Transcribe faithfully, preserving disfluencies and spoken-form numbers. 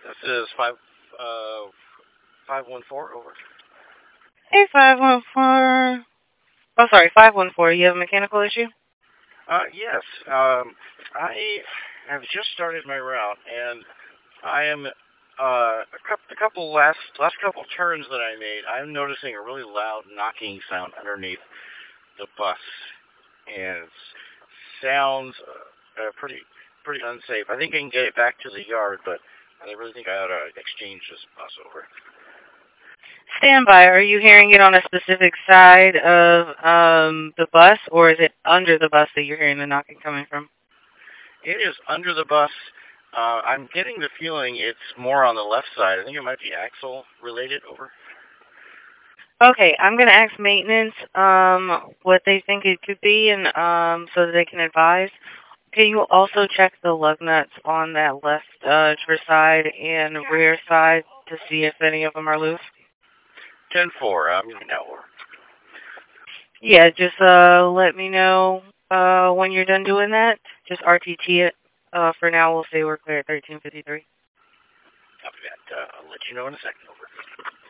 This is five, uh, five one four over. Hey, five one four. Oh, sorry, five one four. You have a mechanical issue? Uh, yes. Um, I have just started my route, and I am uh a couple, a couple last last couple turns that I made. I'm noticing a really loud knocking sound underneath the bus, and it sounds uh, uh, pretty pretty unsafe. I think I can get it back to the yard, but I really think I ought to exchange this bus over. Stand by. Are you hearing it on a specific side of um, the bus, or is it under the bus that you're hearing the knocking coming from? It is under the bus. Uh, I'm getting the feeling it's more on the left side. I think it might be axle related. Over. Okay, I'm going to ask maintenance um, what they think it could be, and um, so that they can advise. Can you also check the lug nuts on that left uh, rear side and rear side to see if any of them are loose? ten four. I'm now over. Yeah, just uh, let me know uh, when you're done doing that. Just R T T it. Uh, for now, we'll say we're clear at thirteen fifty-three. Copy that. Uh, I'll let you know in a second. Over.